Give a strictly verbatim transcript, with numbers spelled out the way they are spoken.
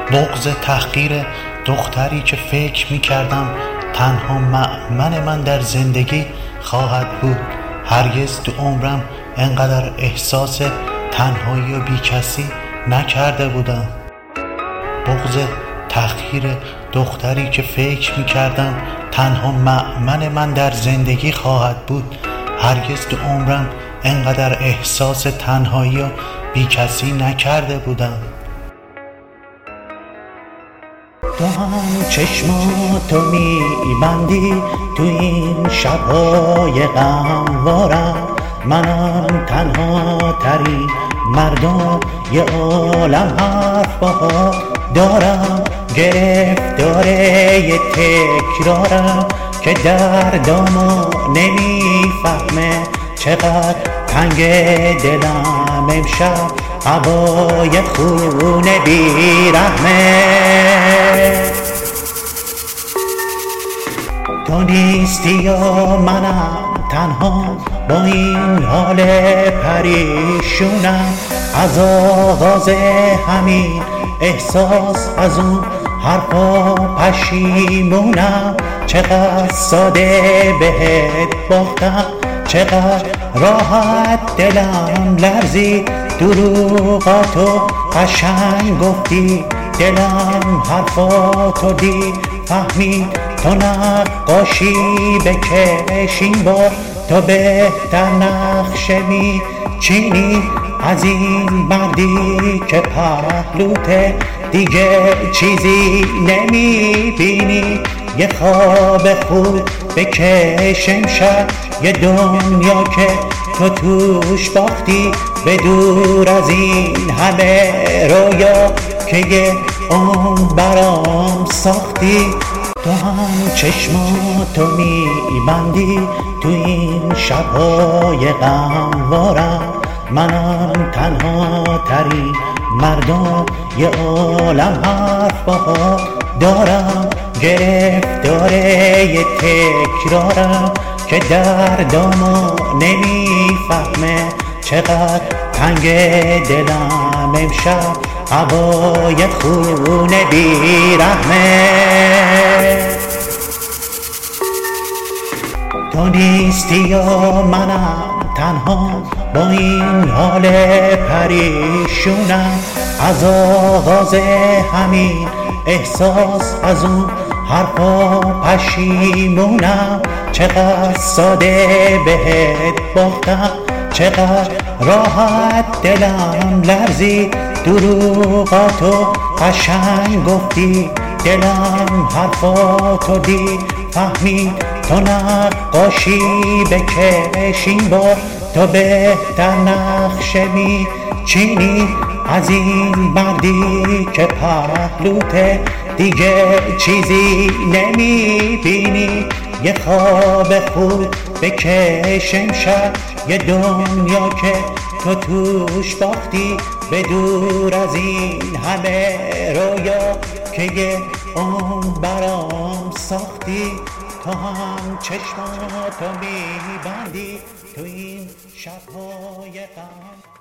بغض تحقیر دختری که فکر می کردم تنها مأمن من در زندگی خواهد بود. هرگز تو عمرم انقدر احساس تنهایی و بیکسی نکرده بودم. بغض تحقیر دختری که فکر می کردم تنها مأمن من در زندگی خواهد بود. هرگز تو عمرم انقدر احساس تنهایی و بیکسی نکرده بودم. تو هم چشماتو میبندی تو این شبهای غموارم، منم تنها تری مردم یه عالم حرف باها دارم. گرفتاره یه تکرارم که دردامو نمیفهمه. چقدر تنگ دلم امشب، هوای خونه بیرحمه. تو نیستی یا منم تنها با این حال پریشونم. از آغاز همین احساس از اون حرفا پشیمونم. چقدر ساده بهت باختم، چقدر راحت دلم لرزید. دروغاتو قشنگ گفتی، دلم حرفاتو دید فهمید. تو نقاشی بکشین بار، تو بهتر نقشه می چینی از این مردی که پهلوته دیگه چیزی نمی بینی. یه خواب خوب بکش امشب، یه دنیا که تو توش باختی. به دور از این همه رویا که یه عمر برام ساختی. تو هم چشماتو میبندی تو این شبهای غموارم، منم تنها تری مردم یه عالم حرف باها دارم. گرفتاره یه تکرارم که دردامو نمیفهمه. چقدر تنگ دلم امشب، هوای خونه بیرحمه. تو نیستی یا منم تنها با این حال پریشونم. از آغاز همین احساس از اون حرفا پشیمونم. چقدر ساده بهت باختم، چقدر راحت دلم لرزید. دروغاتو قشنگ گفتی، دلم حرفاتو دید فهمید. تو نقاشی بکشین بار، تو بهتر نقشه می چینی از این مردی که پهلوته دیگه چیزی نمی بینی. یه خواب خوب بکش امشب، یه دنیا که تو توش باختی. به دور از این همه رویا که یه عمر برام ساختی. تو هم چشماتو میبندی تو این شبهای غم.